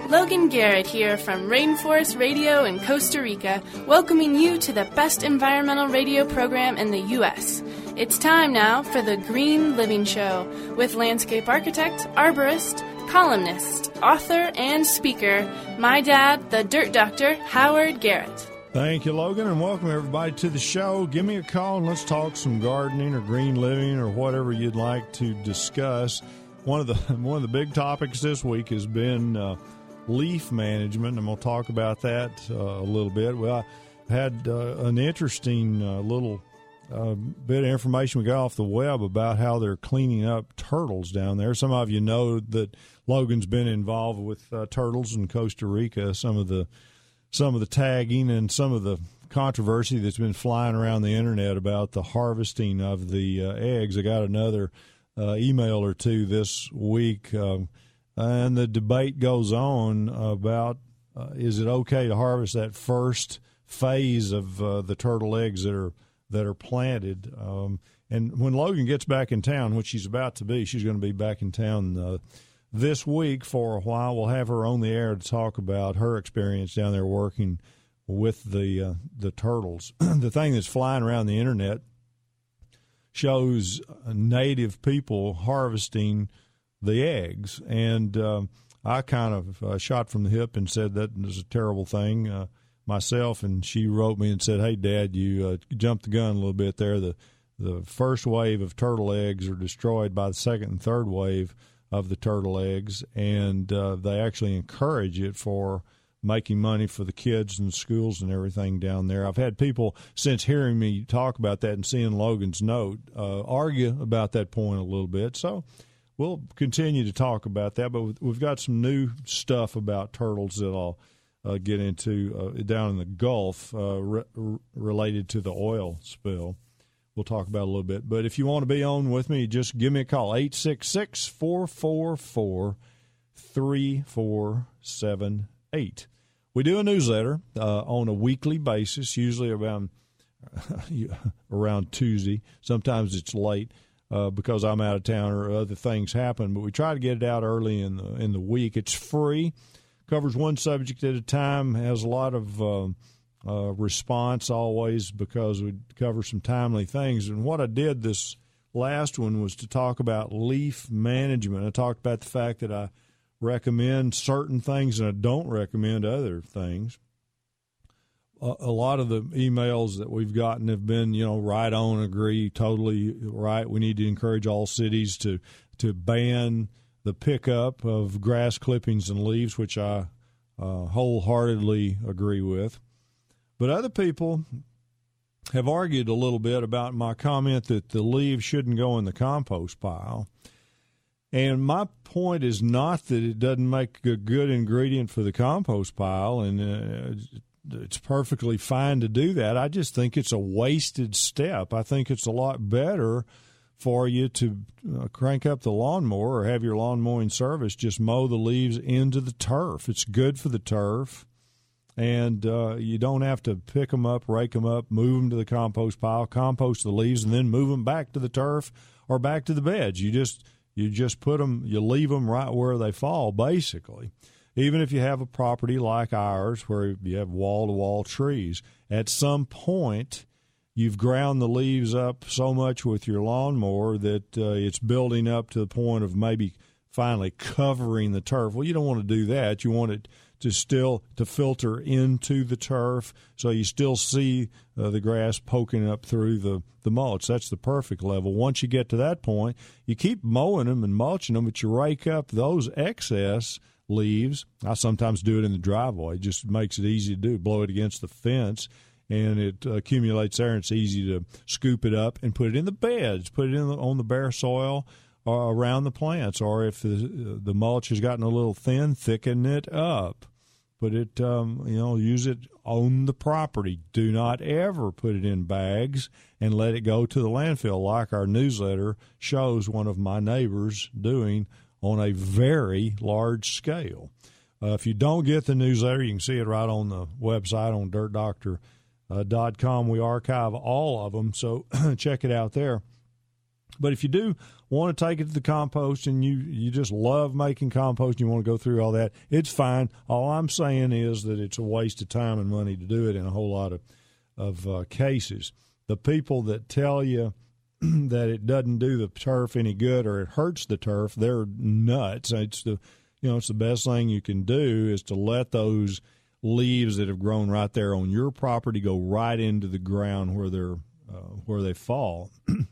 Logan Garrett here from Rainforest Radio in Costa Rica, welcoming you to the best environmental radio program in the U.S. It's time now for the Green Living Show with landscape architect, arborist, columnist, author, and speaker, my dad, the Dirt Doctor, Howard Garrett. Thank you, Logan, and welcome everybody to the show. Give me a call and let's talk some gardening or green living or whatever you'd like to discuss. One of the big topics this week has been leaf management, and we'll talk about that a little bit. Well, I had an interesting little bit of information we got off the web about how they're cleaning up turtles down there. Some of you know that Logan's been involved with turtles in Costa Rica. Some of the tagging and some of the controversy that's been flying around the internet about the harvesting of the eggs. I got another email or two this week. And the debate goes on about is it okay to harvest that first phase of the turtle eggs that are planted. And when Logan gets back in town, which she's about to be, she's going to be back in town this week for a while. We'll have her on the air to talk about her experience down there working with the turtles. The thing that's flying around the internet shows native people harvesting the eggs, and I kind of shot from the hip and said that was a terrible thing myself, and she wrote me and said, hey, Dad, you jumped the gun a little bit there. The first wave of turtle eggs are destroyed by the second and third wave of the turtle eggs, and they actually encourage it for making money for the kids and schools and everything down there. I've had people, since hearing me talk about that and seeing Logan's note, argue about that point a little bit, so we'll continue to talk about that, but we've got some new stuff about turtles that I'll get into down in the Gulf related to the oil spill. We'll talk about it a little bit. But if you want to be on with me, just give me a call, 866-444-3478. We do a newsletter on a weekly basis, usually around Tuesday. Sometimes it's late. Because I'm out of town or other things happen, but we try to get it out early in the week. It's free, covers one subject at a time, has a lot of response always because we cover some timely things. And what I did this last one was to talk about leaf management. I talked about the fact that I recommend certain things and I don't recommend other things. A lot of the emails that we've gotten have been, right on, agree, totally right. We need to encourage all cities to ban the pickup of grass clippings and leaves, which I wholeheartedly agree with. But other people have argued a little bit about my comment that the leaves shouldn't go in the compost pile. And my point is not that it doesn't make a good ingredient for the compost pile, and it's perfectly fine to do that. I just think it's a wasted step. I think it's a lot better for you to crank up the lawnmower or have your lawn mowing service just mow the leaves into the turf. It's good for the turf, and you don't have to pick them up, rake them up, move them to the compost pile, compost the leaves, and then move them back to the turf or back to the beds. You just put them, you leave them right where they fall, basically. Even if you have a property like ours where you have wall-to-wall trees, at some point you've ground the leaves up so much with your lawnmower that it's building up to the point of maybe finally covering the turf. Well, you don't want to do that. You want it to filter into the turf so you still see the grass poking up through the mulch. That's the perfect level. Once you get to that point, you keep mowing them and mulching them, but you rake up those excess leaves. I sometimes do it in the driveway. It just makes it easy to do. Blow it against the fence, and it accumulates there, and it's easy to scoop it up and put it in the beds, put it on the bare soil or around the plants. Or if the mulch has gotten a little thin, thicken it up. Put it, use it on the property. Do not ever put it in bags and let it go to the landfill like our newsletter shows one of my neighbors doing on a very large scale. If you don't get the newsletter, you can see it right on the website on dirtdoctor.com. We archive all of them, so check it out there. But if you do want to take it to the compost and you just love making compost and you want to go through all that, it's fine. All I'm saying is that it's a waste of time and money to do it in a whole lot of cases. The people that tell you that it doesn't do the turf any good or it hurts the turf, they're nuts. It's the best thing you can do is to let those leaves that have grown right there on your property go right into the ground where they fall.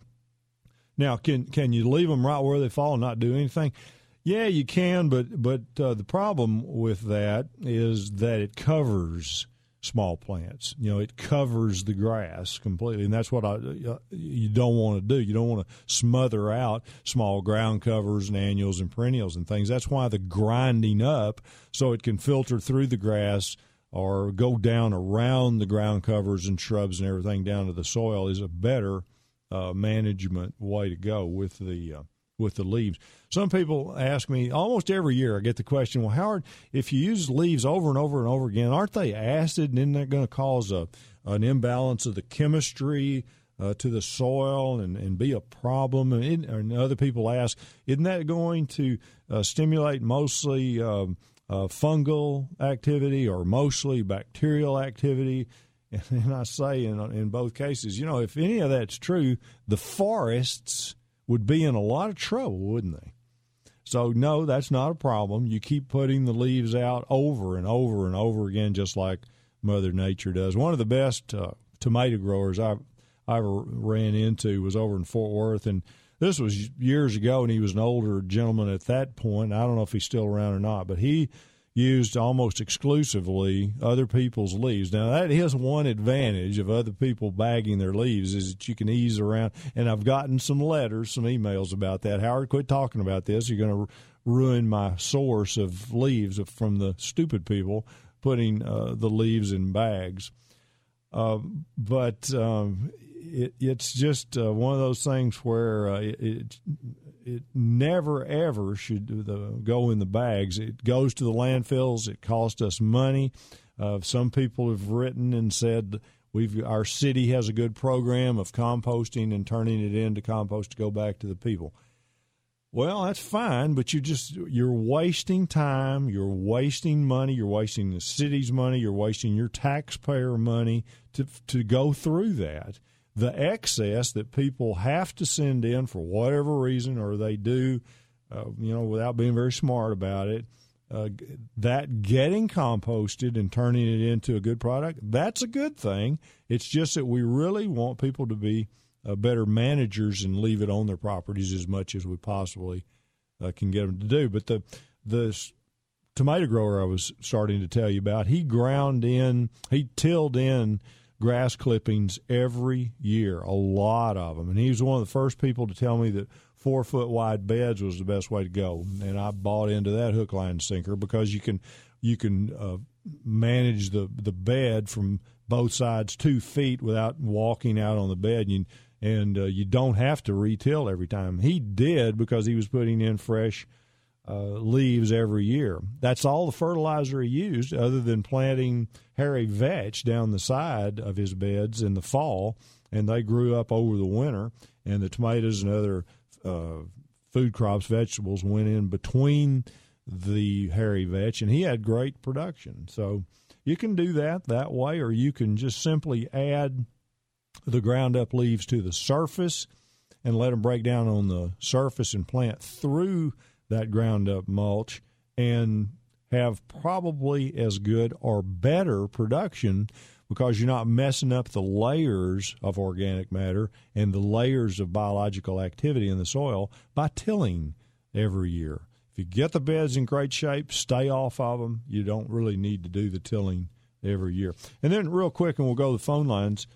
Now, can you leave them right where they fall and not do anything? Yeah, you can, but the problem with that is that it covers small plants. It covers the grass completely, and that's what you don't want to do. You don't want to smother out small ground covers and annuals and perennials and things. That's why the grinding up so it can filter through the grass or go down around the ground covers and shrubs and everything down to the soil is a better management way to go with the leaves. Some people ask me almost every year. I get the question, "Well, Howard, if you use leaves over and over and over again, aren't they acid, and isn't that going to cause an imbalance of the chemistry to the soil and be a problem?" And other people ask, "Isn't that going to stimulate mostly fungal activity or mostly bacterial activity?" And I say in both cases, if any of that's true, the forests would be in a lot of trouble, wouldn't they? So, no, that's not a problem. You keep putting the leaves out over and over and over again, just like Mother Nature does. One of the best tomato growers I ever ran into was over in Fort Worth, and this was years ago, and he was an older gentleman at that point. I don't know if he's still around or not, but he used almost exclusively other people's leaves. Now, that is one advantage of other people bagging their leaves is that you can ease around. And I've gotten some letters, some emails about that. Howard, quit talking about this. You're going to ruin my source of leaves from the stupid people putting the leaves in bags. But it's just one of those things where it never, ever should go in the bags. It goes to the landfills. It costs us money. Some people have written and said our city has a good program of composting and turning it into compost to go back to the people. Well, that's fine, but you're wasting time, you're wasting money, you're wasting the city's money, you're wasting your taxpayer money to go through that. The excess that people have to send in for whatever reason, or they do, without being very smart about it, that getting composted and turning it into a good product, that's a good thing. It's just that we really want people to be better managers and leave it on their properties as much as we possibly can get them to do. But the tomato grower I was starting to tell you about, he tilled in grass clippings every year, a lot of them. And he was one of the first people to tell me that 4-foot wide beds was the best way to go. And I bought into that hook, line, and sinker because you can manage the bed from both sides 2 feet without walking out on the bed. And you don't have to retill every time. He did because he was putting in fresh leaves every year. That's all the fertilizer he used other than planting hairy vetch down the side of his beds in the fall, and they grew up over the winter, and the tomatoes and other food crops, vegetables, went in between the hairy vetch, and he had great production. So you can do that way, or you can just simply add the ground up leaves to the surface and let them break down on the surface and plant through that ground up mulch and have probably as good or better production because you're not messing up the layers of organic matter and the layers of biological activity in the soil by tilling every year. If you get the beds in great shape, stay off of them. You don't really need to do the tilling every year. And then real quick, and we'll go to the phone lines,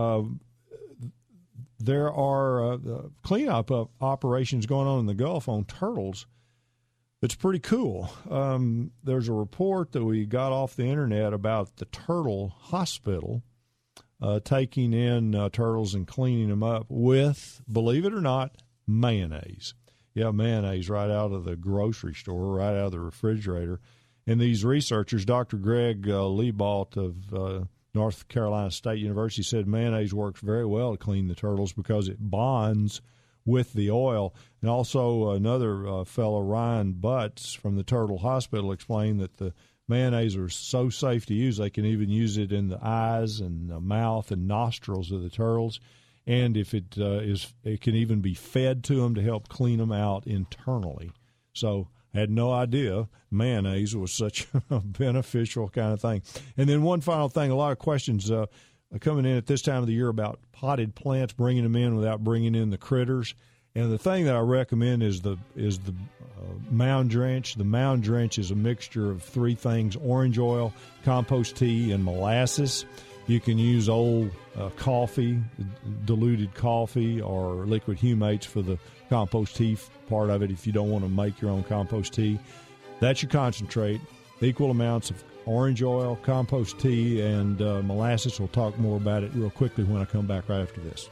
there are cleanup operations going on in the Gulf on turtles. It's pretty cool. There's a report that we got off the internet about the turtle hospital taking in turtles and cleaning them up with, believe it or not, mayonnaise. Yeah, mayonnaise right out of the grocery store, right out of the refrigerator. And these researchers, Dr. Greg Liebalt of North Carolina State University, said mayonnaise works very well to clean the turtles because it bonds with the oil. And also another fellow, Ryan Butts from the Turtle Hospital, explained that the mayonnaise are so safe to use they can even use it in the eyes and the mouth and nostrils of the turtles. And if it can even be fed to them to help clean them out internally. So I had no idea mayonnaise was such a beneficial kind of thing. And then one final thing, a lot of questions coming in at this time of the year about potted plants, bringing them in without bringing in the critters. And the thing that I recommend is the Mound Drench. The Mound Drench is a mixture of three things: orange oil, compost tea, and molasses. You can use old coffee, diluted coffee, or liquid humates for the compost tea part of it if you don't want to make your own compost tea. That's your concentrate. Equal amounts of orange oil, compost tea, and molasses. We'll talk more about it real quickly when I come back right after this.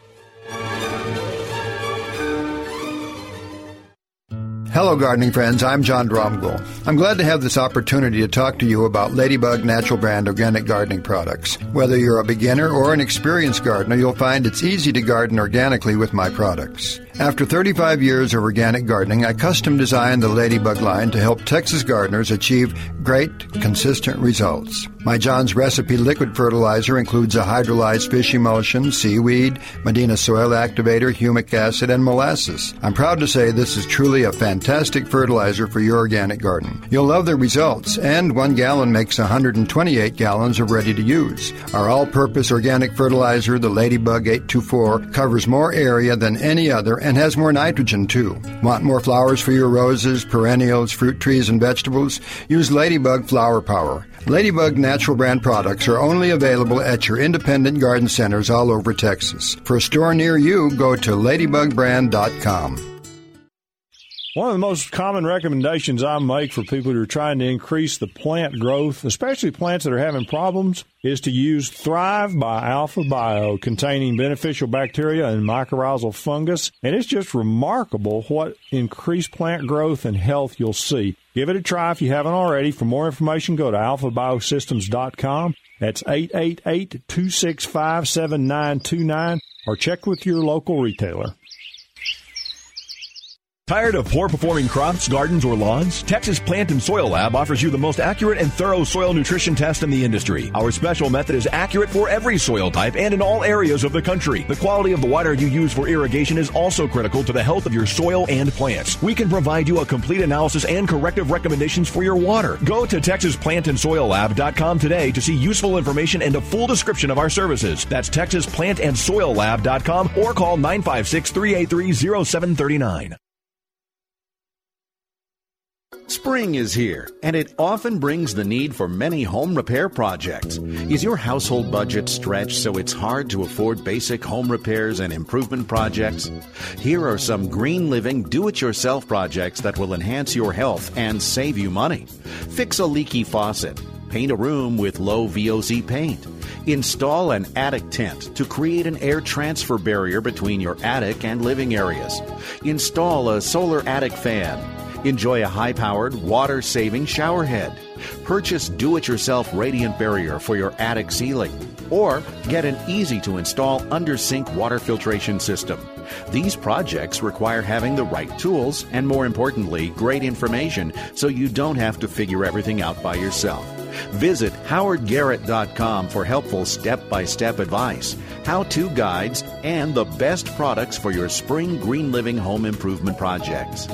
Hello, gardening friends. I'm John Dromgoole. I'm glad to have this opportunity to talk to you about Ladybug Natural Brand organic gardening products. Whether you're a beginner or an experienced gardener, you'll find it's easy to garden organically with my products. After 35 years of organic gardening, I custom designed the Ladybug line to help Texas gardeners achieve great, consistent results. My John's Recipe liquid fertilizer includes a hydrolyzed fish emulsion, seaweed, Medina soil activator, humic acid, and molasses. I'm proud to say this is truly a fantastic fertilizer for your organic garden. You'll love the results, and 1 gallon makes 128 gallons of ready to use. Our all-purpose organic fertilizer, the Ladybug 824, covers more area than any other and has more nitrogen, too. Want more flowers for your roses, perennials, fruit trees, and vegetables? Use Ladybug Flower Power. Ladybug Natural Brand products are only available at your independent garden centers all over Texas. For a store near you, go to ladybugbrand.com. One of the most common recommendations I make for people who are trying to increase the plant growth, especially plants that are having problems, is to use Thrive by Alpha Bio, containing beneficial bacteria and mycorrhizal fungus. And it's just remarkable what increased plant growth and health you'll see. Give it a try if you haven't already. For more information, go to alphabiosystems.com. That's 888-265-7929, or check with your local retailer. Tired of poor-performing crops, gardens, or lawns? Texas Plant and Soil Lab offers you the most accurate and thorough soil nutrition test in the industry. Our special method is accurate for every soil type and in all areas of the country. The quality of the water you use for irrigation is also critical to the health of your soil and plants. We can provide you a complete analysis and corrective recommendations for your water. Go to TexasPlantandSoilLab.com today to see useful information and a full description of our services. That's TexasPlantandSoilLab.com or call 956-383-0739. Spring is here, and it often brings the need for many home repair projects. Is your household budget stretched so it's hard to afford basic home repairs and improvement projects? Here are some green living do-it-yourself projects that will enhance your health and save you money. Fix a leaky faucet. Paint a room with low VOC paint. Install an attic tent to create an air transfer barrier between your attic and living areas. Install a solar attic fan. Enjoy a high-powered, water-saving shower head. Purchase do-it-yourself radiant barrier for your attic ceiling. Or get an easy-to-install under-sink water filtration system. These projects require having the right tools and, more importantly, great information so you don't have to figure everything out by yourself. Visit howardgarrett.com for helpful step-by-step advice, how-to guides, and the best products for your spring green living home improvement projects.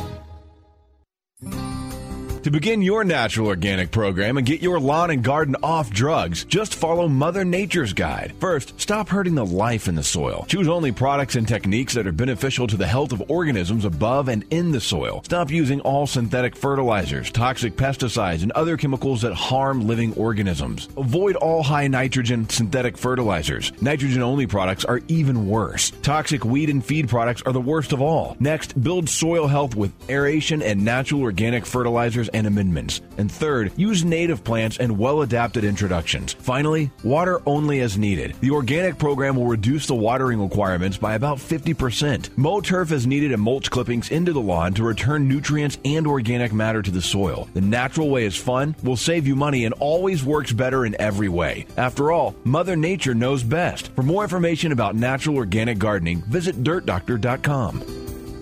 To begin your natural organic program and get your lawn and garden off drugs, just follow Mother Nature's guide. First, stop hurting the life in the soil. Choose only products and techniques that are beneficial to the health of organisms above and in the soil. Stop using all synthetic fertilizers, toxic pesticides, and other chemicals that harm living organisms. Avoid all high nitrogen synthetic fertilizers. Nitrogen-only products are even worse. Toxic weed and feed products are the worst of all. Next, build soil health with aeration and natural organic fertilizers and amendments. And third, use native plants and well-adapted introductions. Finally, water only as needed. The organic program will reduce the watering requirements by about 50%. Mow turf as needed and mulch clippings into the lawn to return nutrients and organic matter to the soil. The natural way is fun, will save you money, and always works better in every way. After all, Mother Nature knows best. For more information about natural organic gardening, visit dirtdoctor.com.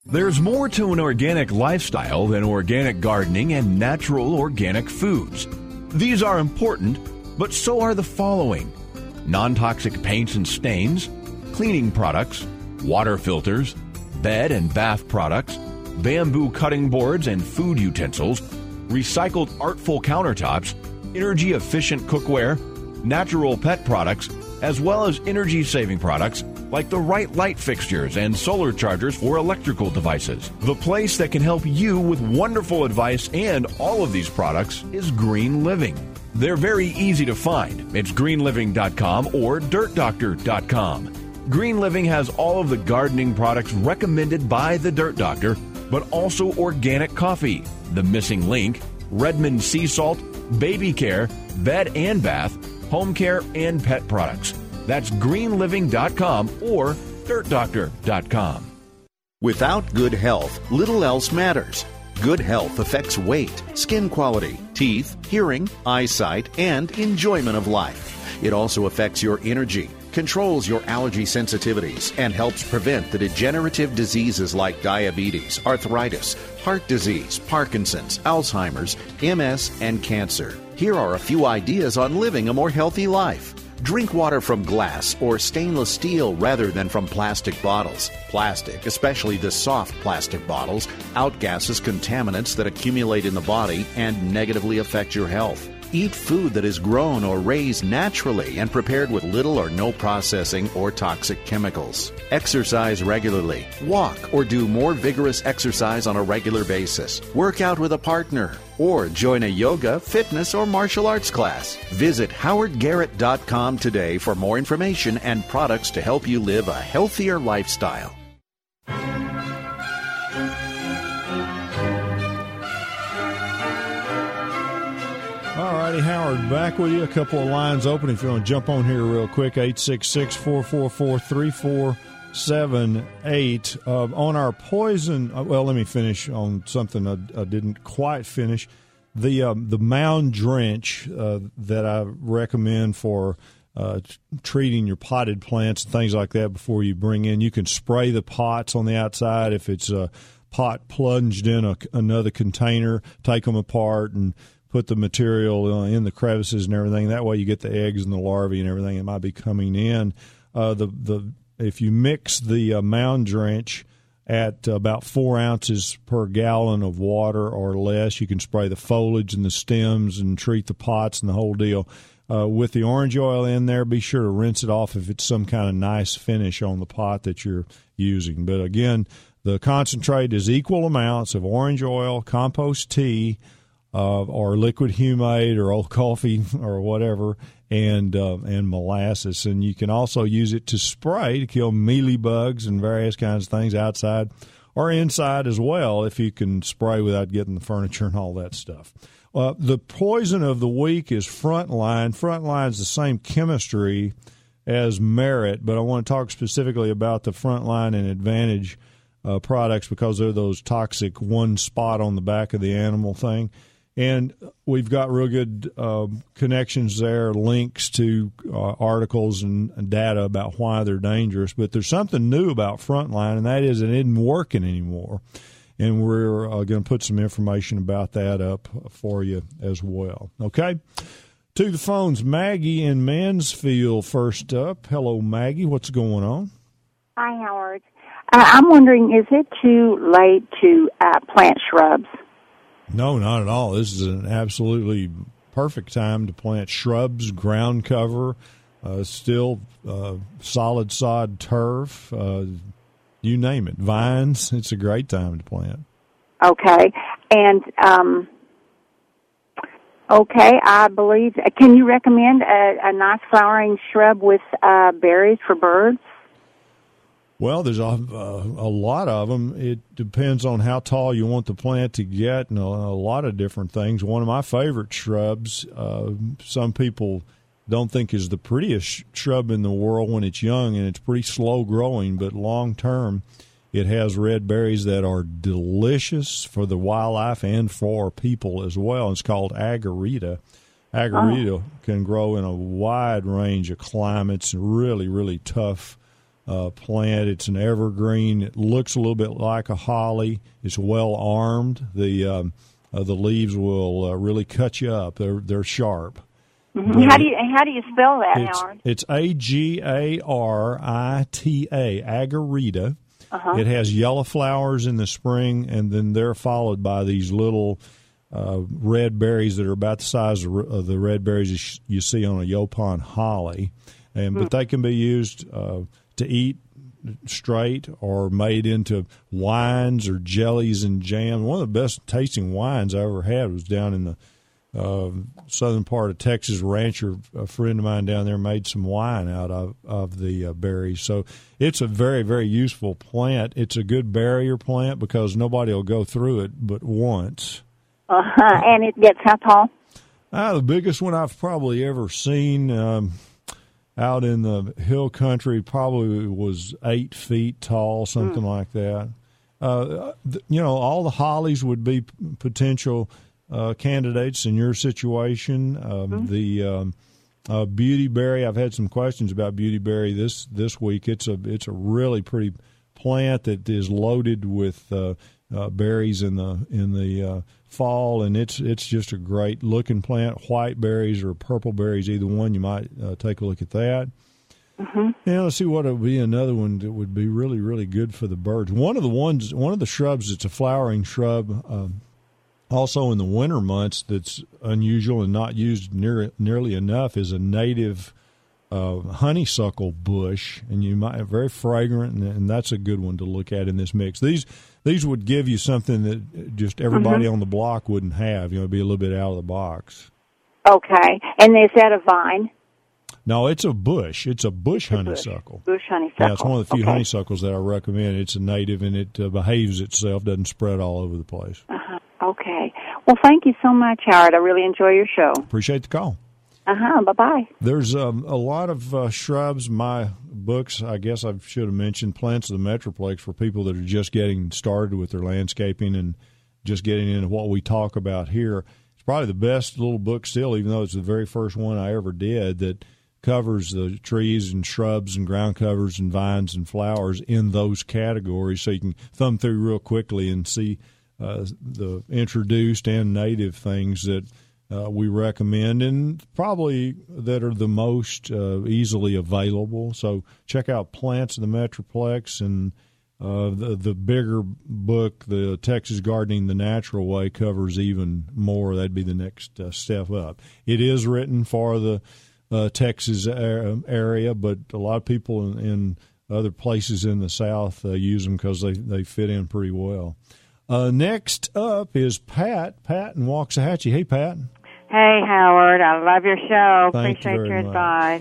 There's more to an organic lifestyle than organic gardening and natural organic foods. These are important, but so are the following: non-toxic paints and stains, cleaning products, water filters, bed and bath products, bamboo cutting boards and food utensils, recycled artful countertops, energy-efficient cookware, natural pet products, as well as energy-saving products like the right light fixtures and solar chargers for electrical devices. The place that can help you with wonderful advice and all of these products is Green Living. They're very easy to find. It's greenliving.com or dirtdoctor.com. Green Living has all of the gardening products recommended by the Dirt Doctor, but also organic coffee, the missing link, Redmond sea salt, baby care, bed and bath, home care, and pet products. That's greenliving.com or dirtdoctor.com. Without good health, little else matters. Good health affects weight, skin quality, teeth, hearing, eyesight, and enjoyment of life. It also affects your energy, controls your allergy sensitivities, and helps prevent the degenerative diseases like diabetes, arthritis, heart disease, Parkinson's, Alzheimer's, MS, and cancer. Here are a few ideas on living a more healthy life. Drink water from glass or stainless steel rather than from plastic bottles. Plastic, especially the soft plastic bottles, outgasses contaminants that accumulate in the body and negatively affect your health. Eat food that is grown or raised naturally and prepared with little or no processing or toxic chemicals. Exercise regularly. Walk or do more vigorous exercise on a regular basis. Work out with a partner or join a yoga, fitness, or martial arts class. Visit howardgarrett.com today for more information and products to help you live a healthier lifestyle. All righty, Howard, back with you. A couple of lines open if you want to jump on here real quick. 866-444-3478. On our poison, well, let me finish on something I didn't quite finish. The mound drench that I recommend for treating your potted plants and things like that before you bring in. You can spray the pots on the outside if it's a pot plunged in another container. Take them apart and put the material in the crevices and everything. That way you get the eggs and the larvae and everything that might be coming in. If you mix the mound drench at about 4 ounces per gallon of water or less, you can spray the foliage and the stems and treat the pots and the whole deal. With the orange oil in there, be sure to rinse it off if it's some kind of nice finish on the pot that you're using. But again, the concentrate is equal amounts of orange oil, compost tea, or liquid humate or old coffee or whatever, and molasses. And you can also use it to spray to kill mealybugs and various kinds of things outside or inside as well if you can spray without getting the furniture and all that stuff. The poison of the week is Frontline. Frontline is the same chemistry as Merit, but I want to talk specifically about the Frontline and Advantage products because they're those toxic one spot on the back of the animal thing. And we've got real good connections there, links to articles and data about why they're dangerous. But there's something new about Frontline, and that is it isn't working anymore. And we're going to put some information about that up for you as well. Okay? To the phones, Maggie in Mansfield first up. Hello, Maggie. What's going on? Hi, Howard. I'm wondering, is it too late to plant shrubs? No, not at all. This is an absolutely perfect time to plant shrubs, ground cover, still solid sod turf, you name it, vines. It's a great time to plant. Okay. And, I believe, can you recommend a nice flowering shrub with berries for birds? Well, there's a lot of them. It depends on how tall you want the plant to get and a lot of different things. One of my favorite shrubs, some people don't think is the prettiest shrub in the world when it's young, and it's pretty slow growing, but long term it has red berries that are delicious for the wildlife and for people as well. It's called agarita. Agarita can grow in a wide range of climates, really, really tough plant. It's an evergreen. It looks a little bit like a holly. It's well armed. The leaves will really cut you up. They're sharp. Mm-hmm. How do you spell that, Howard? It's Agarita, Agarita. Uh-huh. It has yellow flowers in the spring, and then they're followed by these little red berries that are about the size of the red berries you see on a Yaupon holly. But they can be used to eat straight or made into wines or jellies and jam. One of the best tasting wines I ever had was down in the southern part of Texas. Rancher, a friend of mine down there, made some wine out of the berries. So it's a very, very useful plant. It's a good barrier plant because nobody will go through it but once. And it gets how tall? The biggest one I've probably ever seen out in the hill country probably was 8 feet tall, something like that. All the hollies would be potential candidates in your situation. The beautyberry, I've had some questions about beautyberry this week. It's a really pretty plant that is loaded with berries in the fall, and it's just a great looking plant. White berries or purple berries, either one, you might take a look at that. Mm-hmm. Yeah, let's see what would be another one that would be really, really good for the birds. One of the shrubs that's a flowering shrub, also in the winter months, that's unusual and not used nearly enough, is a native honeysuckle bush, and you might very fragrant, and that's a good one to look at in this mix. These would give you something that just everybody on the block wouldn't have. It'd be a little bit out of the box. Okay, and is that a vine? No, it's a bush. It's a bush honeysuckle. Bush honeysuckle. Yeah, it's one of the few honeysuckles that I recommend. It's a native, and it behaves itself, doesn't spread all over the place. Okay. Well, thank you so much, Howard. I really enjoy your show. Appreciate the call. Bye-bye. There's a lot of shrubs. My books, I guess I should have mentioned, Plants of the Metroplex, for people that are just getting started with their landscaping and just getting into what we talk about here. It's probably the best little book still, even though it's the very first one I ever did, that covers the trees and shrubs and ground covers and vines and flowers in those categories, so you can thumb through real quickly and see the introduced and native things that we recommend, and probably that are the most easily available. So check out Plants of the Metroplex, and the bigger book, the Texas Gardening the Natural Way, covers even more. That'd be the next step up. It is written for the Texas area, but a lot of people in other places in the South use them because they fit in pretty well. Next up is Pat in Waxahachie. Hey, Pat. Hey, Howard. I love your show. Appreciate your much. advice.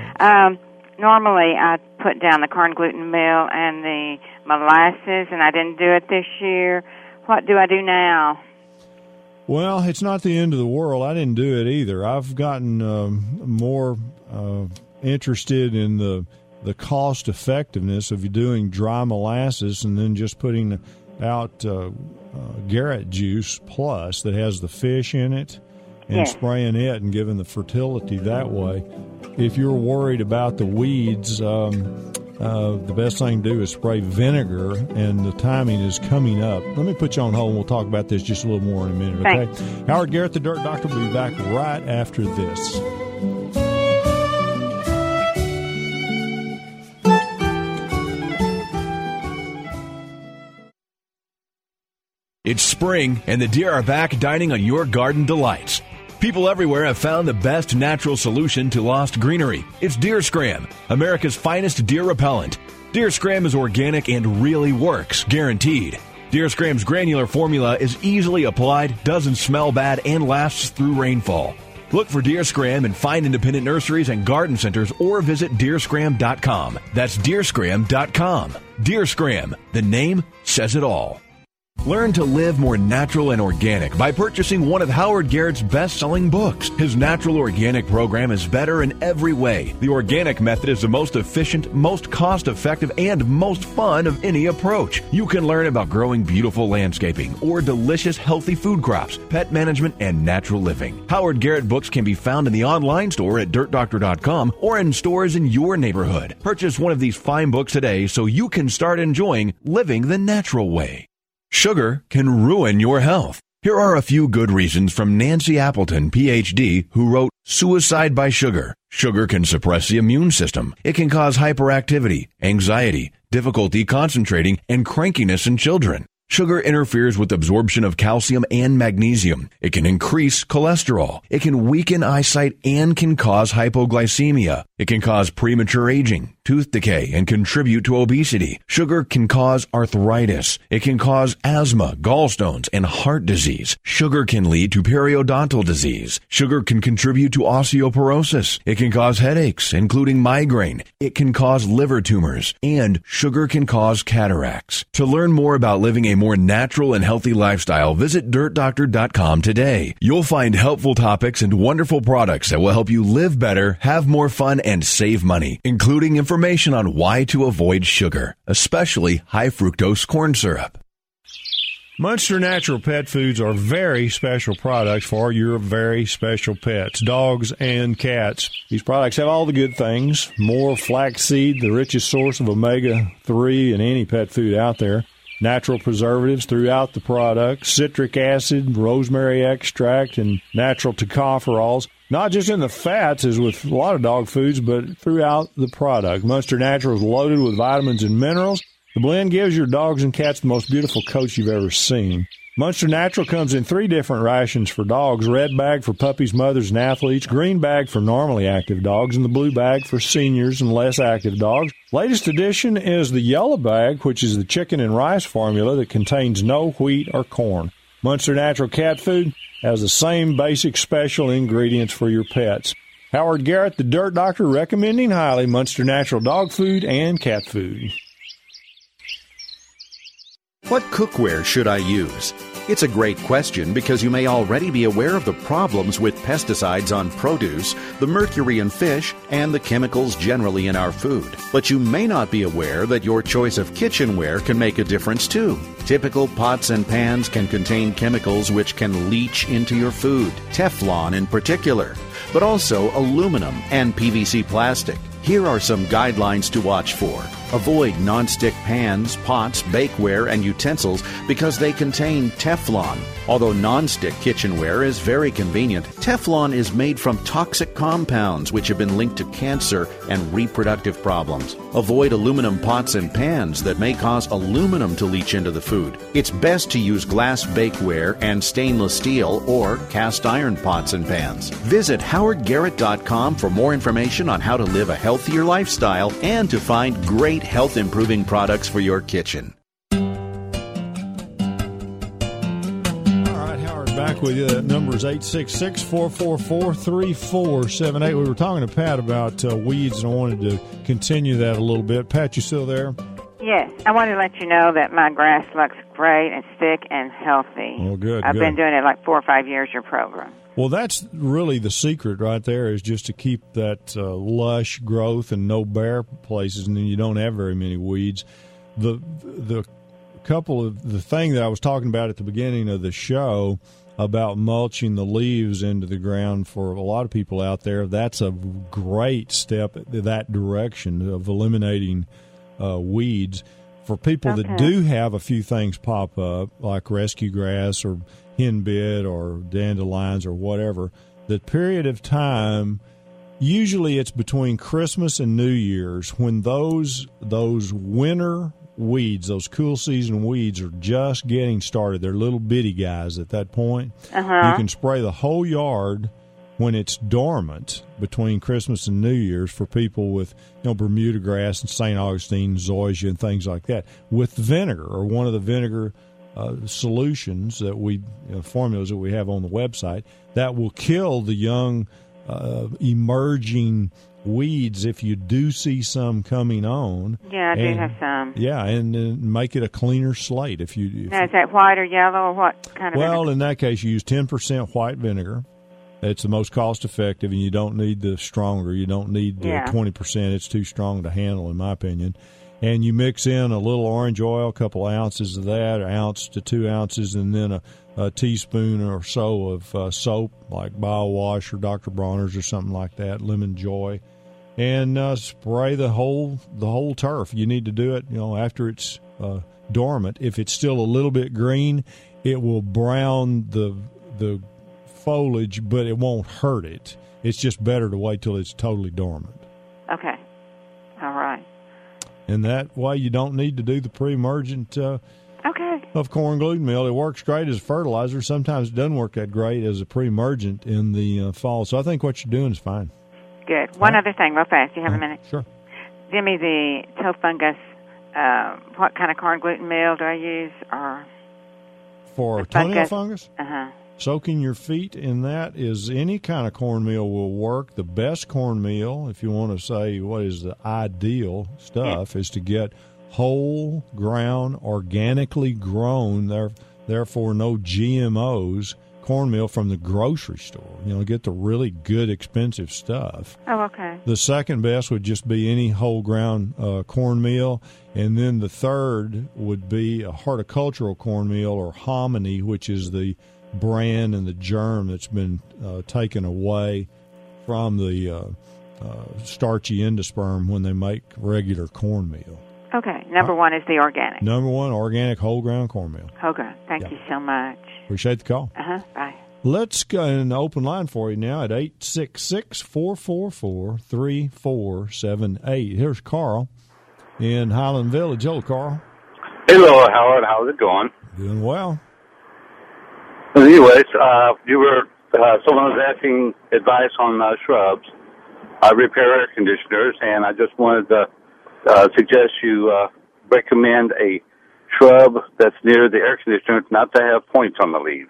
Normally, I put down the corn gluten meal and the molasses, and I didn't do it this year. What do I do now? Well, it's not the end of the world. I didn't do it either. I've gotten more interested in the cost effectiveness of doing dry molasses and then just putting out Garrett Juice Plus that has the fish in it, and spraying it and giving the fertility that way. If you're worried about the weeds, the best thing to do is spray vinegar, and the timing is coming up. Let me put you on hold, and we'll talk about this just a little more in a minute, okay? Thanks. Howard Garrett, the Dirt Doctor, will be back right after this. It's spring, and the deer are back dining on your garden delights. People everywhere have found the best natural solution to lost greenery. It's Deer Scram, America's finest deer repellent. Deer Scram is organic and really works, guaranteed. Deer Scram's granular formula is easily applied, doesn't smell bad, and lasts through rainfall. Look for Deer Scram in fine independent nurseries and garden centers, or visit deerscram.com. That's deerscram.com. Deer Scram, the name says it all. Learn to live more natural and organic by purchasing one of Howard Garrett's best-selling books. His natural organic program is better in every way. The organic method is the most efficient, most cost-effective, and most fun of any approach. You can learn about growing beautiful landscaping or delicious, healthy food crops, pet management, and natural living. Howard Garrett books can be found in the online store at dirtdoctor.com or in stores in your neighborhood. Purchase one of these fine books today so you can start enjoying living the natural way. Sugar can ruin your health. Here are a few good reasons from Nancy Appleton, Ph.D., who wrote Suicide by Sugar. Sugar can suppress the immune system. It can cause hyperactivity, anxiety, difficulty concentrating, and crankiness in children. Sugar interferes with absorption of calcium and magnesium. It can increase cholesterol. It can weaken eyesight and can cause hypoglycemia. It can cause premature aging, tooth decay, and contribute to obesity. Sugar can cause arthritis. It can cause asthma, gallstones, and heart disease. Sugar can lead to periodontal disease. Sugar can contribute to osteoporosis. It can cause headaches, including migraine. It can cause liver tumors. And sugar can cause cataracts. To learn more about living a more natural and healthy lifestyle, visit dirtdoctor.com today. You'll find helpful topics and wonderful products that will help you live better, have more fun, and save money, including information on why to avoid sugar, especially high fructose corn syrup. Munster Natural Pet Foods are very special products for your very special pets, dogs and cats. These products have all the good things. More flaxseed, the richest source of omega-3 in any pet food out there. Natural preservatives throughout the product, citric acid, rosemary extract, and natural tocopherols. Not just in the fats, as with a lot of dog foods, but throughout the product. Munster Natural is loaded with vitamins and minerals. The blend gives your dogs and cats the most beautiful coats you've ever seen. Munster Natural comes in 3 different rations for dogs: red bag for puppies, mothers, and athletes, green bag for normally active dogs, and the blue bag for seniors and less active dogs. Latest addition is the yellow bag, which is the chicken and rice formula that contains no wheat or corn. Munster Natural cat food has the same basic special ingredients for your pets. Howard Garrett, the Dirt Doctor, recommending highly Munster Natural dog food and cat food. What cookware should I use? It's a great question because you may already be aware of the problems with pesticides on produce, the mercury in fish, and the chemicals generally in our food. But you may not be aware that your choice of kitchenware can make a difference too. Typical pots and pans can contain chemicals which can leach into your food, Teflon in particular, but also aluminum and PVC plastic. Here are some guidelines to watch for. Avoid nonstick pans, pots, bakeware, and utensils because they contain Teflon. Although nonstick kitchenware is very convenient, Teflon is made from toxic compounds which have been linked to cancer and reproductive problems. Avoid aluminum pots and pans that may cause aluminum to leach into the food. It's best to use glass bakeware and stainless steel or cast iron pots and pans. Visit howardgarrett.com for more information on how to live a healthier lifestyle and to find great health-improving products for your kitchen. Back with you. That number is 866-444-3478. We were talking to Pat about weeds, and I wanted to continue that a little bit. Pat, you still there? Yes. I wanted to let you know that my grass looks great and thick and healthy. Oh, good. I've been doing it like 4 or 5 years, your program. Well, that's really the secret right there, is just to keep that lush growth and no bare places, and then you don't have very many weeds. The thing that I was talking about at the beginning of the show about mulching the leaves into the ground, for a lot of people out there, that's a great step in that direction of eliminating weeds. For people that do have a few things pop up, like rescue grass or henbit or dandelions or whatever, the period of time, usually it's between Christmas and New Year's, when those winter weeds, those cool season weeds, are just getting started. They're little bitty guys at that point. You can spray the whole yard when it's dormant between Christmas and New Year's for people with, Bermuda grass and St. Augustine, zoysia, and things like that, with vinegar, or one of the vinegar solutions that formulas that we have on the website that will kill the young emerging weeds if you do see some coming on. Yeah, I do have some. Yeah, and make it a cleaner slate. If now, is that white or yellow, or what kind of Well, vinegar? in that case, you use 10% white vinegar. It's the most cost-effective, and you don't need the stronger. You don't need the 20%. It's too strong to handle, in my opinion. And you mix in a little orange oil, a couple ounces of that, an ounce to 2 ounces, and then a teaspoon or so of soap, like BioWash or Dr. Bronner's or something like that, Lemon Joy, and spray the whole turf. You need to do it, after it's dormant. If it's still a little bit green, it will brown the foliage, but it won't hurt it. It's just better to wait till it's totally dormant. Okay. All right. And that way you don't need to do the pre-emergent of corn gluten meal. It works great as fertilizer. Sometimes it doesn't work that great as a pre-emergent in the fall. So I think what you're doing is fine. Good. One other thing, real fast. You have a minute? Sure. Give me the Tofungus. What kind of corn gluten meal do I use? Or for toenail fungus? Uh-huh. Soaking your feet in that is any kind of cornmeal will work. The best cornmeal, if you want to say what is the ideal stuff, is to get whole ground, organically grown, therefore no GMOs, cornmeal from the grocery store. Get the really good, expensive stuff. Oh, okay. The second best would just be any whole ground cornmeal, and then the third would be a horticultural cornmeal or hominy, which is the bran and the germ that's been taken away from the starchy endosperm when they make regular cornmeal. Okay. Number one is the organic. Number one, organic whole ground cornmeal. Whole ground. Thank you so much. Appreciate the call. Bye. Let's go in an open line for you now at 866-444-3478. Here's Carl in Highland Village. Hello, Carl. Hello, Howard. How's it going? Doing well. Anyways, someone was asking advice on shrubs. I repair air conditioners, and I just wanted to suggest you recommend a shrub that's near the air conditioner not to have points on the leaves.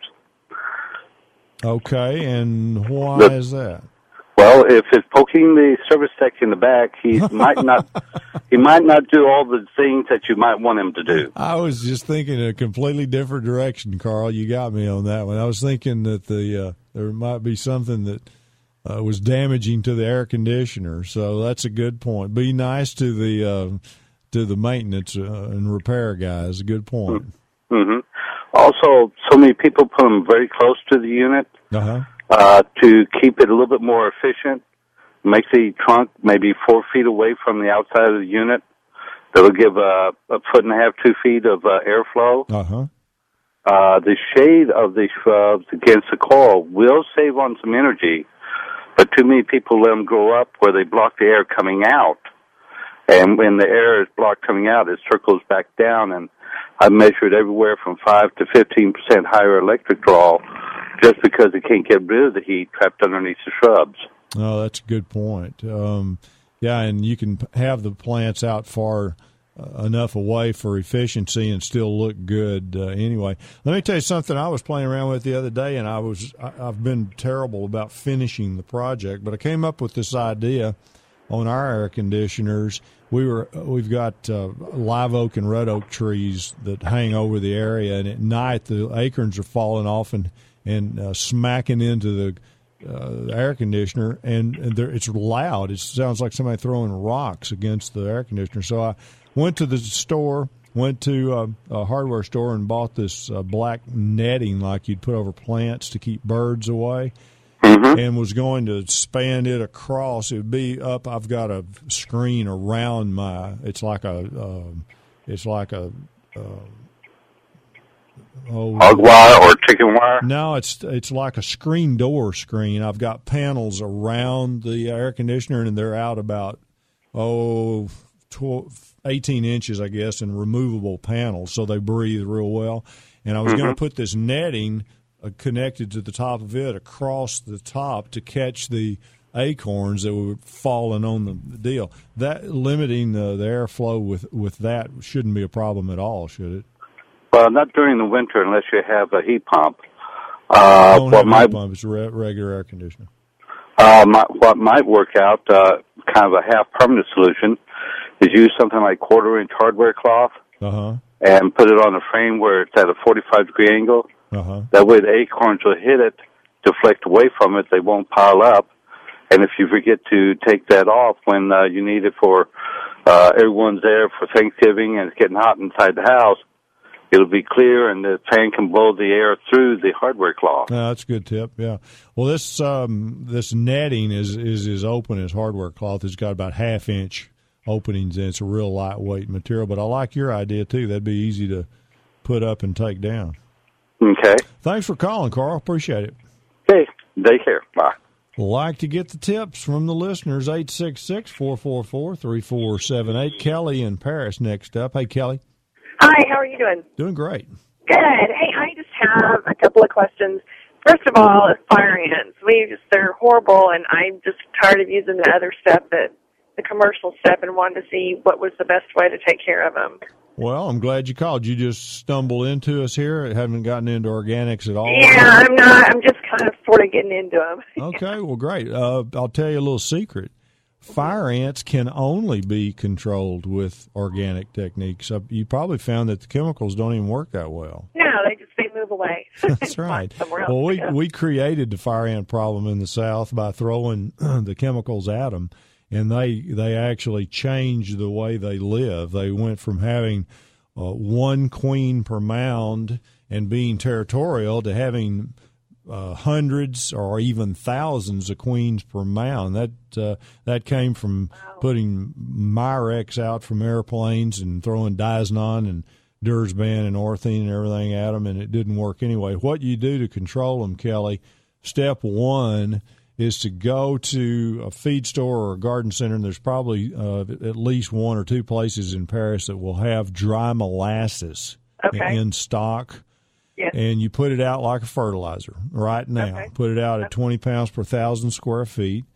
Okay, and why is that? Well, if it's poking the service tech in the back, he might not do all the things that you might want him to do. I was just thinking a completely different direction, Carl. You got me on that one. I was thinking that there might be something that was damaging to the air conditioner. So that's a good point. Be nice to the maintenance and repair guys. A good point. Mm-hmm. Also, so many people put them very close to the unit. To keep it a little bit more efficient. Make the trunk maybe 4 feet away from the outside of the unit. That'll give a 1.5 to 2 feet of airflow. The shade of the shrubs against the coil will save on some energy, but too many people let them grow up where they block the air coming out. And when the air is blocked coming out, it circles back down, and I measured everywhere from 5 to 15% higher electric draw just because it can't get rid of the heat trapped underneath the shrubs. Oh, that's a good point. Yeah, and you can have the plants out far enough away for efficiency and still look good anyway. Let me tell you something I was playing around with the other day, and I've been terrible about finishing the project, but I came up with this idea on our air conditioners. We've got live oak and red oak trees that hang over the area, and at night the acorns are falling off and smacking into the air conditioner, and it's loud. It sounds like somebody throwing rocks against the air conditioner. So I went to the store, went to a hardware store and bought this black netting like you'd put over plants to keep birds away. And was going to span it across. It would be up. I've got a screen around it's like a hog wire or chicken wire? No, it's like a screen door screen. I've got panels around the air conditioner, and they're out about 18 inches, I guess, in removable panels, so they breathe real well. And I was going to put this netting connected to the top of it across the top to catch the acorns that were falling on the deal. That limiting the airflow with that shouldn't be a problem at all, should it? Well, not during the winter unless you have a heat pump. Don't have a heat pump. It's a regular air conditioner. What might work out, kind of a half-permanent solution, is use something like quarter-inch hardware cloth and put it on a frame where it's at a 45-degree angle. That way the acorns will hit it, deflect away from it. They won't pile up. And if you forget to take that off when you need it for everyone's there for Thanksgiving and it's getting hot inside the house, it'll be clear and the fan can blow the air through the hardware cloth. That's a good tip, yeah. Well, this netting is as open as hardware cloth. It's got about half-inch openings, and it's a real lightweight material. But I like your idea, too. That'd be easy to put up and take down. Okay. Thanks for calling, Carl. Appreciate it. Okay. Take care. Bye. Like to get the tips from the listeners, 866-444-3478. Kelly in Paris next up. Hey, Kelly. Hi, how are you doing? Doing great. Good. Hey, I just have a couple of questions. First of all, fire ants. They're horrible, and I'm just tired of using the other stuff, the commercial stuff, and wanted to see what was the best way to take care of them. Well, I'm glad you called. You just stumbled into us here. Haven't gotten into organics at all. Yeah, I'm not. I'm just kind of sort of getting into them. Okay, well, great. I'll tell you a little secret. Fire ants can only be controlled with organic techniques. You probably found that the chemicals don't even work that well. No, they move away. That's right. Well, we created the fire ant problem in the South by throwing the chemicals at them, and they actually changed the way they live. They went from having one queen per mound and being territorial to having hundreds or even thousands of queens per mound. That came from putting Mirex out from airplanes and throwing Dyson and Dursban and Orthene and everything at them, and it didn't work anyway. What you do to control them, Kelly, step one is to go to a feed store or a garden center, and there's probably at least one or two places in Paris that will have dry molasses in stock. Yes. And you put it out like a fertilizer right now. Okay. Put it out at 20 pounds per 1,000 square feet.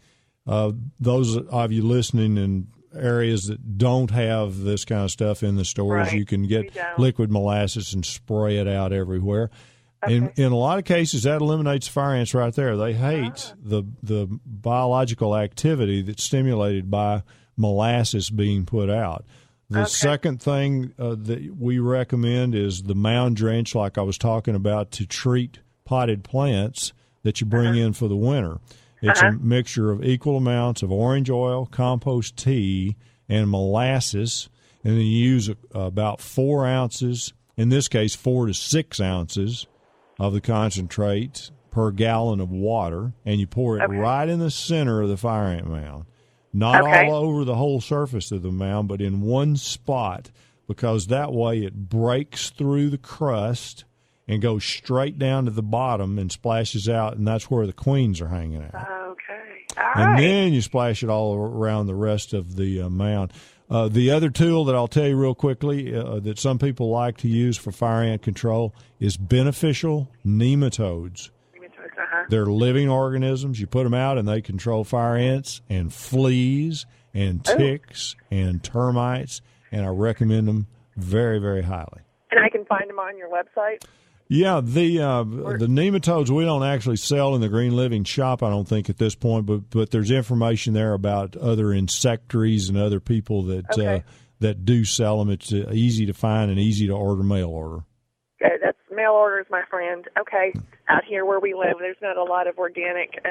Those of you listening in areas that don't have this kind of stuff in the stores, you can get liquid molasses and spray it out everywhere. Okay. In a lot of cases, that eliminates fire ants right there. They hate the biological activity that's stimulated by molasses being put out. The second thing that we recommend is the mound drench, like I was talking about, to treat potted plants that you bring in for the winter. It's a mixture of equal amounts of orange oil, compost tea, and molasses, and then you use about 4 ounces, in this case 4 to 6 ounces, of the concentrate per gallon of water, and you pour it right in the center of the fire ant mound. Not all over the whole surface of the mound, but in one spot, because that way it breaks through the crust and goes straight down to the bottom and splashes out, and that's where the queens are hanging out. And then you splash it all around the rest of the mound. The other tool that I'll tell you real quickly that some people like to use for fire ant control is beneficial nematodes. They're living organisms. You put them out, and they control fire ants and fleas and ticks and termites, and I recommend them very, very highly. And I can find them on your website? Yeah, the nematodes we don't actually sell in the Green Living shop, I don't think, at this point, but there's information there about other insectaries and other people that do sell them. It's easy to find and easy to order, mail order. Okay, that's mail orders, my friend. Okay, out here where we live, there's not a lot of organic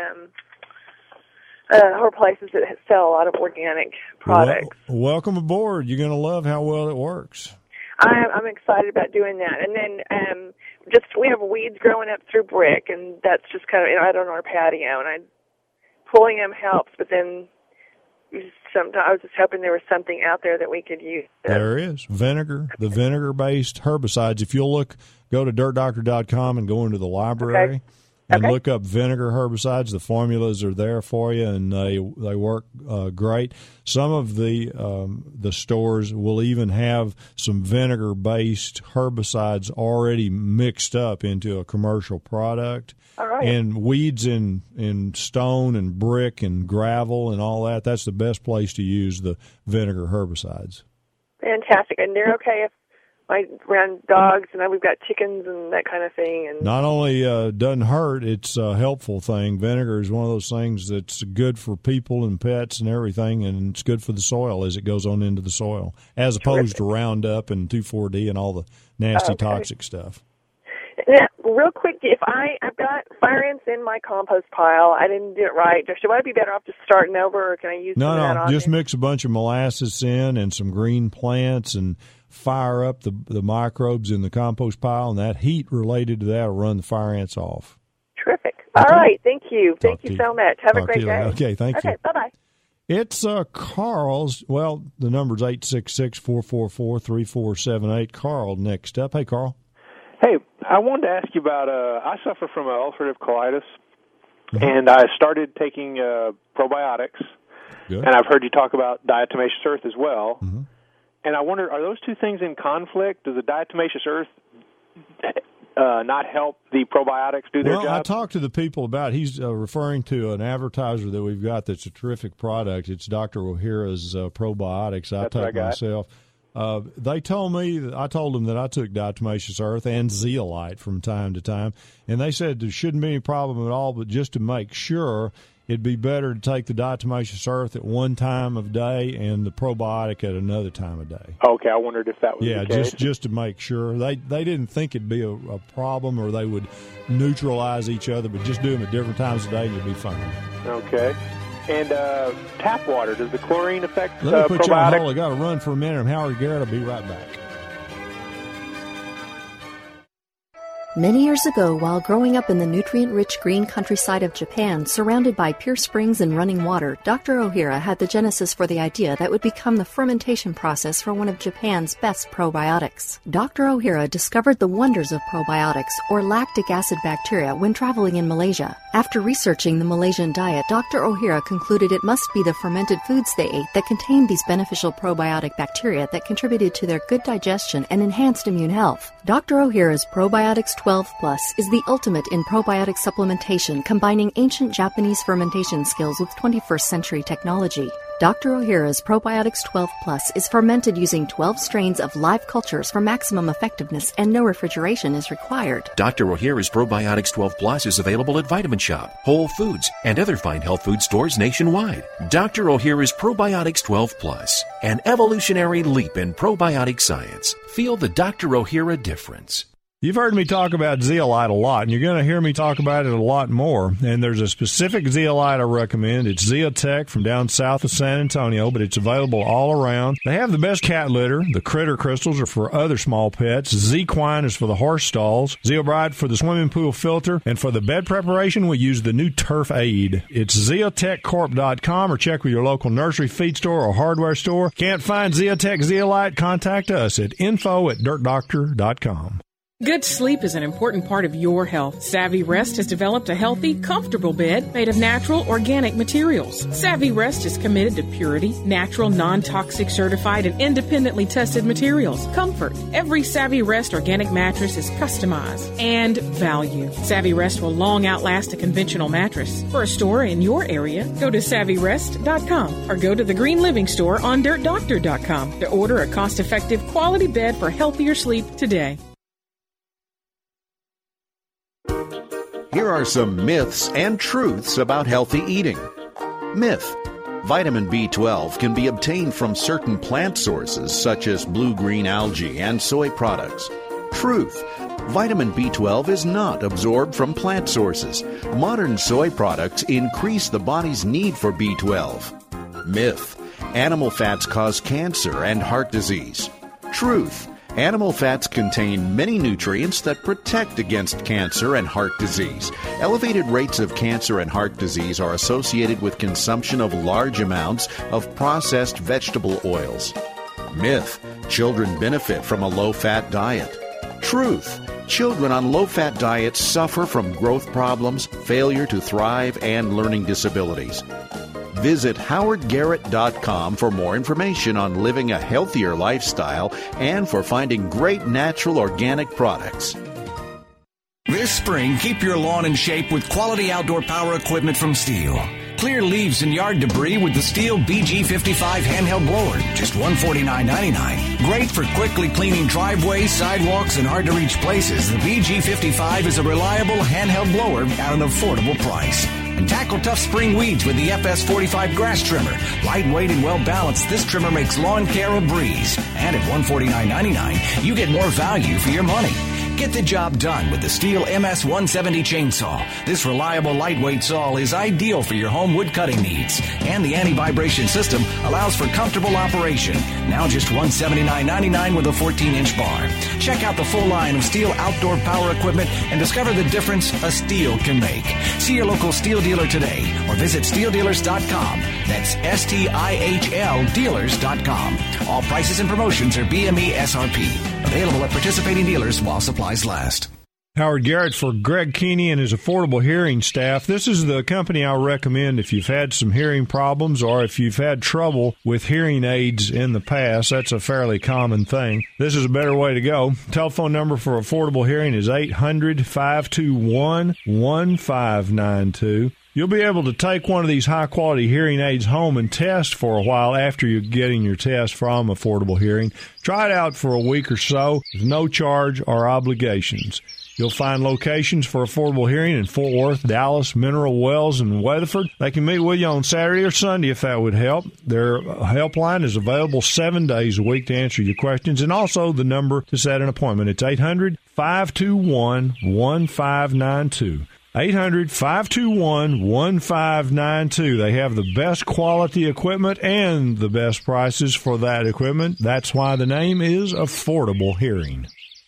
or places that sell a lot of organic products. Welcome aboard. You're going to love how well it works. I'm excited about doing that. And then we have weeds growing up through brick, and that's just kind of out on our patio, and pulling them helps, but then sometimes I was just hoping there was something out there that we could use. There is. Vinegar, the vinegar-based herbicides. If you'll go to dirtdoctor.com and go into the library and look up vinegar herbicides. The formulas are there for you, and they work great. Some of the stores will even have some vinegar-based herbicides already mixed up into a commercial product. All right. And weeds in stone and brick and gravel and all that, that's the best place to use the vinegar herbicides. Fantastic. And they're okay if around dogs, and we've got chickens and that kind of thing. And not only doesn't hurt, it's a helpful thing. Vinegar is one of those things that's good for people and pets and everything, and it's good for the soil as it goes on into the soil, as opposed to Roundup and 2,4-D and all the nasty toxic stuff. Now, real quick, if I've got fire ants in my compost pile, I didn't do it right. Should I be better off just starting over, or can I use some of that on just mix a bunch of molasses in and some green plants and fire up the microbes in the compost pile, and that heat related to that will run the fire ants off. Terrific. All right. Thank you. Thank you so much. Have a great day. Okay, thank you. Okay, bye-bye. It's Carl's. Well, the number's 866-444-3478. Carl next up. Hey, Carl. Hey, I wanted to ask you about, I suffer from ulcerative colitis, and I started taking probiotics, and I've heard you talk about diatomaceous earth as well, and I wonder, are those two things in conflict? Does the diatomaceous earth not help the probiotics do their job? Well, I talked to the people about, he's referring to an advertiser that we've got that's a terrific product. It's Dr. O'Hara's probiotics. I take myself. They told me, I told them that I took diatomaceous earth and zeolite from time to time, and they said there shouldn't be any problem at all, but just to make sure, it'd be better to take the diatomaceous earth at one time of day and the probiotic at another time of day. Okay, I wondered if that was the case. just to make sure. They didn't think it'd be a problem or they would neutralize each other, but just do them at different times of day and you'll be fine. Okay. And tap water, does the chlorine affect probiotics? Let me put you on hold. I got to run for a minute. I'm Howard Garrett. I'll be right back. Many years ago, while growing up in the nutrient-rich green countryside of Japan, surrounded by pure springs and running water, Dr. O'Hara had the genesis for the idea that would become the fermentation process for one of Japan's best probiotics. Dr. O'Hara discovered the wonders of probiotics, or lactic acid bacteria, when traveling in Malaysia. After researching the Malaysian diet, Dr. O'Hara concluded it must be the fermented foods they ate that contained these beneficial probiotic bacteria that contributed to their good digestion and enhanced immune health. Dr. O'Hara's Probiotics 12 Plus is the ultimate in probiotic supplementation, combining ancient Japanese fermentation skills with 21st century technology. Dr. O'Hara's Probiotics 12 Plus is fermented using 12 strains of live cultures for maximum effectiveness, and no refrigeration is required. Dr. O'Hara's Probiotics 12 Plus is available at Vitamin Shop, Whole Foods, and other fine health food stores nationwide. Dr. O'Hara's Probiotics 12 Plus, an evolutionary leap in probiotic science. Feel the Dr. O'Hara difference. You've heard me talk about zeolite a lot, and you're going to hear me talk about it a lot more. And there's a specific zeolite I recommend. It's Zeotech from down south of San Antonio, but it's available all around. They have the best cat litter. The critter crystals are for other small pets. Zequine is for the horse stalls. Zeobrite for the swimming pool filter. And for the bed preparation, we use the new Turf Aid. It's zeotechcorp.com, or check with your local nursery, feed store, or hardware store. Can't find Zeotech zeolite? Contact us at info@dirtdoctor.com. Good sleep is an important part of your health. Savvy Rest has developed a healthy, comfortable bed made of natural, organic materials. Savvy Rest is committed to purity, natural, non-toxic, certified, and independently tested materials. Comfort. Every Savvy Rest organic mattress is customized. And value. Savvy Rest will long outlast a conventional mattress. For a store in your area, go to SavvyRest.com or go to the Green Living Store on DirtDoctor.com to order a cost-effective, quality bed for healthier sleep today. Here are some myths and truths about healthy eating. Myth: vitamin B12 can be obtained from certain plant sources such as blue-green algae and soy products. Truth: vitamin B12 is not absorbed from plant sources. Modern soy products increase the body's need for B12. Myth: animal fats cause cancer and heart disease. Truth: animal fats contain many nutrients that protect against cancer and heart disease. Elevated rates of cancer and heart disease are associated with consumption of large amounts of processed vegetable oils. Myth: children benefit from a low-fat diet. Truth: children on low-fat diets suffer from growth problems, failure to thrive, and learning disabilities. Visit howardgarrett.com for more information on living a healthier lifestyle and for finding great natural organic products. This spring, keep your lawn in shape with quality outdoor power equipment from Stihl. Clear leaves and yard debris with the Stihl BG55 handheld blower, just $149.99. Great for quickly cleaning driveways, sidewalks, and hard-to-reach places, the BG55 is a reliable handheld blower at an affordable price. And tackle tough spring weeds with the FS45 grass trimmer. Lightweight and well-balanced, this trimmer makes lawn care a breeze. And at $149.99, you get more value for your money. Get the job done with the Stihl MS-170 chainsaw. This reliable, lightweight saw is ideal for your home wood cutting needs. And the anti-vibration system allows for comfortable operation. Now just $179.99 with a 14-inch bar. Check out the full line of Stihl outdoor power equipment and discover the difference a Stihl can make. See your local Stihl dealer today or visit StihlDealers.com. That's STIHL dealers.com. All prices and promotions are BME SRP. Available at participating dealers while supplies last. Howard Garrett for Greg Keeney and his Affordable Hearing staff. This is the company I recommend if you've had some hearing problems or if you've had trouble with hearing aids in the past. That's a fairly common thing. This is a better way to go. Telephone number for Affordable Hearing is 800-521-1592. You'll be able to take one of these high-quality hearing aids home and test for a while after you're getting your test from Affordable Hearing. Try it out for a week or so with no charge or obligations. You'll find locations for Affordable Hearing in Fort Worth, Dallas, Mineral Wells, and Weatherford. They can meet with you on Saturday or Sunday if that would help. Their helpline is available 7 days a week to answer your questions, and also the number to set an appointment. It's 800-521-1592. 800-521-1592. They have the best quality equipment and the best prices for that equipment. That's why the name is Affordable Hearing.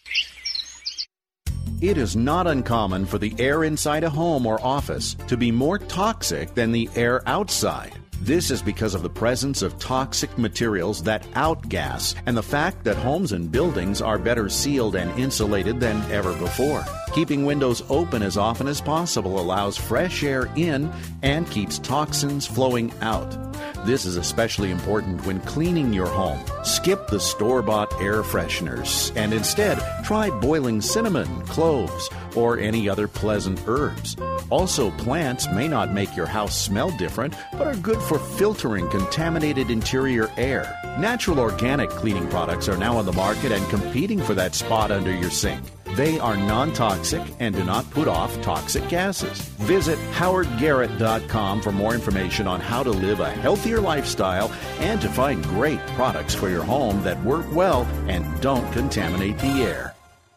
It is not uncommon for the air inside a home or office to be more toxic than the air outside. This is because of the presence of toxic materials that outgas and the fact that homes and buildings are better sealed and insulated than ever before. Keeping windows open as often as possible allows fresh air in and keeps toxins flowing out. This is especially important when cleaning your home. Skip the store-bought air fresheners and instead try boiling cinnamon, cloves, or any other pleasant herbs. Also, plants may not make your house smell different, but are good for filtering contaminated interior air. Natural organic cleaning products are now on the market and competing for that spot under your sink. They are non-toxic and do not put off toxic gases. Visit howardgarrett.com for more information on how to live a healthier lifestyle and to find great products for your home that work well and don't contaminate the air.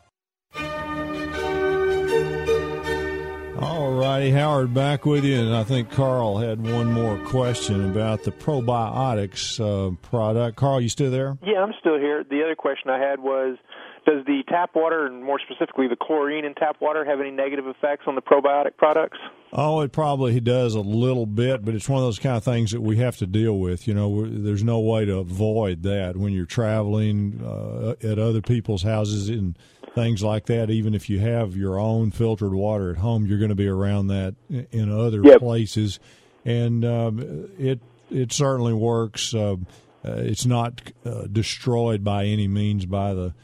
All righty, Howard, back with you, and I think Carl had one more question about the probiotics product. Carl, you still there? Yeah, I'm still here. The other question I had was, does the tap water, and more specifically the chlorine in tap water, have any negative effects on the probiotic products? Oh, it probably does a little bit, but it's one of those kind of things that we have to deal with. You know, there's no way to avoid that when you're traveling at other people's houses and things like that. Even if you have your own filtered water at home, you're going to be around that in other places. And it certainly works. It's not destroyed by any means by the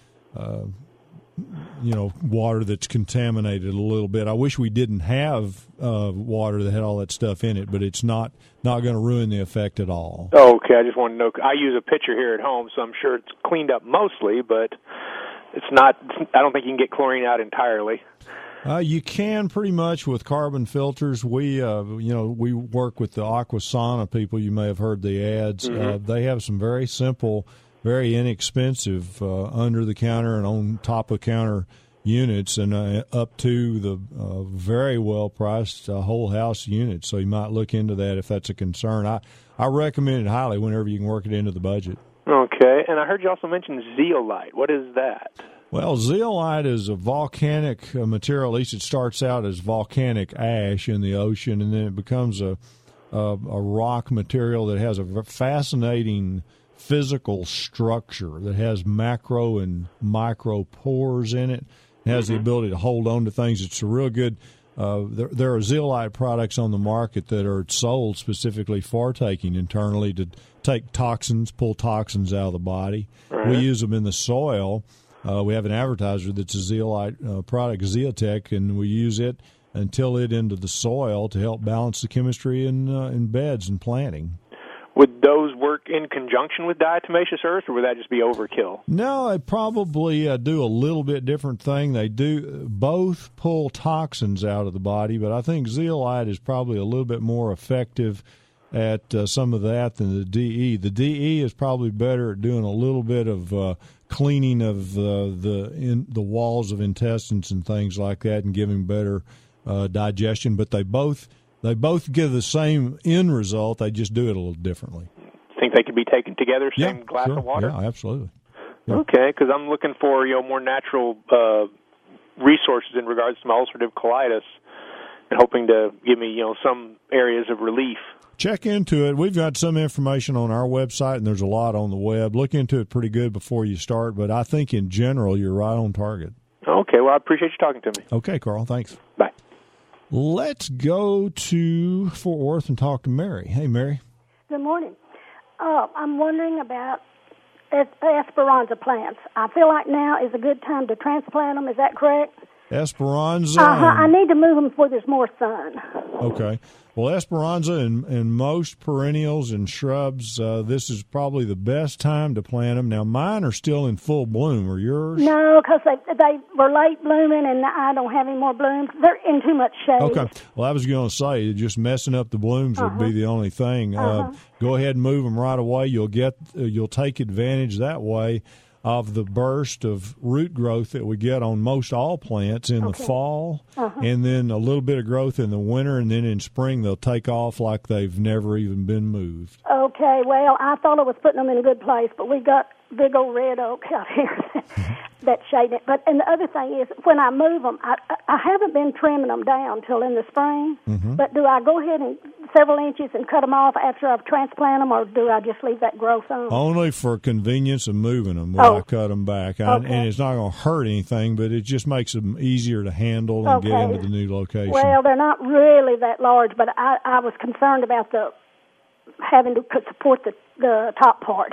water that's contaminated a little bit. I wish we didn't have water that had all that stuff in it, but it's not going to ruin the effect at all. Okay, I just want to know. I use a pitcher here at home, so I'm sure it's cleaned up mostly, but it's not. I don't think you can get chlorine out entirely. You can pretty much with carbon filters. We work with the Aquasana people. You may have heard the ads. Mm-hmm. They have some very simple, very inexpensive under-the-counter and on-top-of-counter units, and up to the very well-priced whole house units. So you might look into that if that's a concern. I recommend it highly whenever you can work it into the budget. Okay, and I heard you also mention zeolite. What is that? Well, zeolite is a volcanic material. At least it starts out as volcanic ash in the ocean, and then it becomes a rock material that has a fascinating physical structure that has macro and micro pores in it. It has the ability to hold on to things. It's a real good. There are zeolite products on the market that are sold specifically for taking internally to take toxins, pull toxins out of the body. We use them in the soil. We have an advertiser that's a zeolite product, Zeotech, and we use it and till it into the soil to help balance the chemistry in beds and planting. Would those work in conjunction with diatomaceous earth, or would that just be overkill? No, they probably do a little bit different thing. They do both pull toxins out of the body, but I think zeolite is probably a little bit more effective at some of that than the DE. The DE is probably better at doing a little bit of cleaning of the walls of intestines and things like that, and giving better digestion. But they both give the same end result. They just do it a little differently. Think they could be taken together, same glass of water? Yeah, absolutely. Yeah. Okay, because I'm looking for more natural resources in regards to my ulcerative colitis, and hoping to give me some areas of relief. Check into it. We've got some information on our website, and there's a lot on the web. Look into it pretty good before you start, but I think in general you're right on target. Okay, well, I appreciate you talking to me. Okay, Carl, thanks. Bye. Let's go to Fort Worth and talk to Mary. Hey, Mary. Good morning. I'm wondering about Esperanza plants. I feel like now is a good time to transplant them. Is that correct? Esperanza. I need to move them before there's more sun. Okay. Well, Esperanza and most perennials and shrubs, this is probably the best time to plant them. Now, mine are still in full bloom. Are yours? No, because they were late blooming, and I don't have any more blooms. They're in too much shade. Okay. Well, I was going to say, just messing up the blooms would be the only thing. Go ahead and move them right away. You'll take advantage that way of the burst of root growth that we get on most all plants in the fall, and then a little bit of growth in the winter, and then in spring they'll take off like they've never even been moved. Okay, well, I thought I was putting them in a good place, but we got big old red oak out here that's shading it. But and the other thing is, when I move them, I haven't been trimming them down till in the spring. But do I go ahead and several inches and cut them off after I've transplanted them, or do I just leave that growth on? Only for convenience of moving them will I cut them back. And it's not going to hurt anything, but it just makes them easier to handle and get into the new location. Well, they're not really that large, but I was concerned about having to support the top part.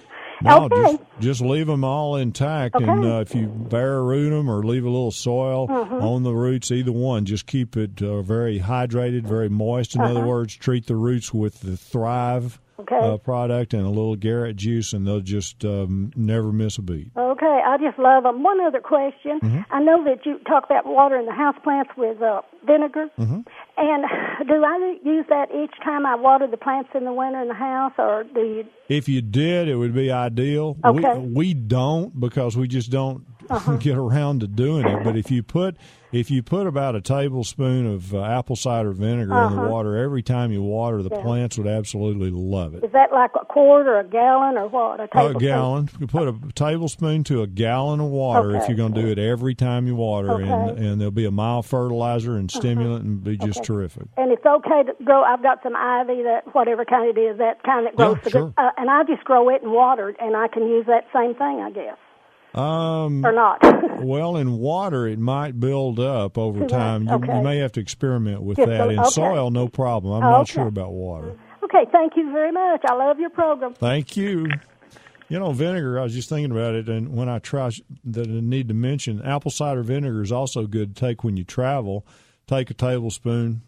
No, just leave them all intact, and if you bare root them or leave a little soil on the roots, either one, just keep it very hydrated, very moist. In other words, treat the roots with the Thrive product and a little Garrett juice, and they'll just never miss a beat. Okay, I just love them. One other question. I know that you talk about watering the houseplants with vinegar, and do I use that each time I water the plants in the winter in the house, or do you? If you did, it would be ideal. Okay. We don't, because we just don't get around to doing it. But if you put about a tablespoon of apple cider vinegar in the water every time you water, the plants would absolutely love it. Is that like a quart or a gallon or what? A gallon. You put a tablespoon to a gallon of water if you're going to do it every time you water, and there'll be a mild fertilizer and stimulant and be just terrific. And it's okay to grow. I've got some ivy, that whatever kind it is, that kind that grows. Sure. And I just grow it and water it, and I can use that same thing, I guess. Or not. Well, in water, it might build up over time. You may have to experiment with that. In soil, no problem. I'm not sure about water. Okay, thank you very much. I love your program. Thank you. Vinegar, I was just thinking about it, and when I need to mention, apple cider vinegar is also good to take when you travel. Take a tablespoon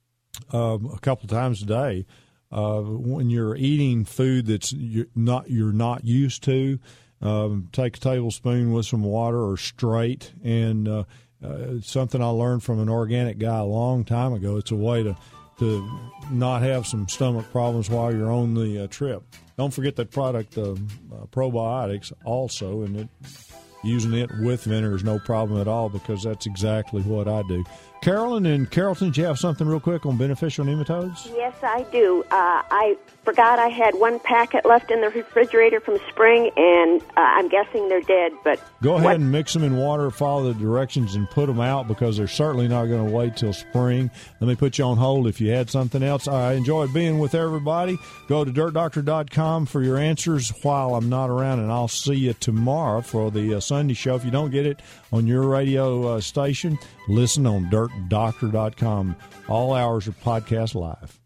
a couple times a day. When you're eating food you're not used to, take a tablespoon with some water or straight. And something I learned from an organic guy a long time ago. It's a way to not have some stomach problems while you're on the trip. Don't forget that product, probiotics, also, and using it with vinegar is no problem at all, because that's exactly what I do. Carolyn in Carrollton, do you have something real quick on beneficial nematodes? Yes, I do. I forgot I had one packet left in the refrigerator from spring, and I'm guessing they're dead. But go ahead and mix them in water, follow the directions, and put them out, because they're certainly not going to wait till spring. Let me put you on hold if you had something else. I enjoyed being with everybody. Go to dirtdoctor.com for your answers while I'm not around, and I'll see you tomorrow for the Sunday show. If you don't get it on your radio station, listen on dirtdoctor.com. All hours of podcast live.